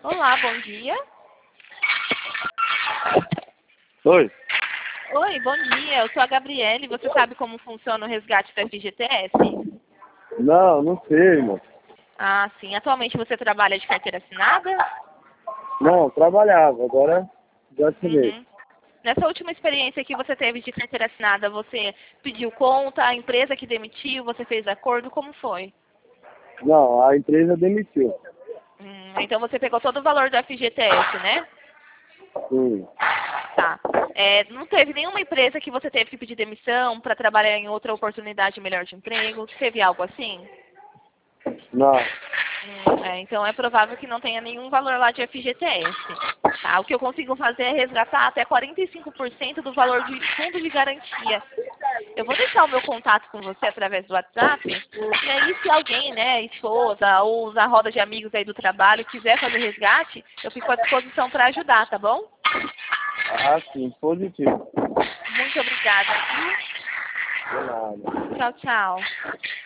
Olá, bom dia. Oi? Oi, bom dia. Eu sou a Gabriele. Você sabe como funciona o resgate da FGTS? Não sei, irmão. Ah, sim. Atualmente você trabalha de carteira assinada? Não, trabalhava, agora já assinei. Uhum. Nessa última experiência que você teve de carteira assinada, você pediu conta, a empresa que demitiu, você fez acordo, como foi? Não, a empresa demitiu. Então você pegou todo o valor do FGTS, né? Sim. Tá. Não teve nenhuma empresa que você teve que pedir demissão para trabalhar em outra oportunidade melhor de emprego? Teve algo assim? Não. Então é provável que não tenha nenhum valor lá de FGTS. Tá? O que eu consigo fazer é resgatar até 45% do valor de fundo de garantia. Eu vou deixar o meu contato com você através do WhatsApp. E aí, se alguém, né, esposa ou a roda de amigos aí do trabalho, quiser fazer resgate, eu fico à disposição para ajudar, tá bom? Ah, sim, positivo. Muito obrigada. De nada. Tchau, tchau.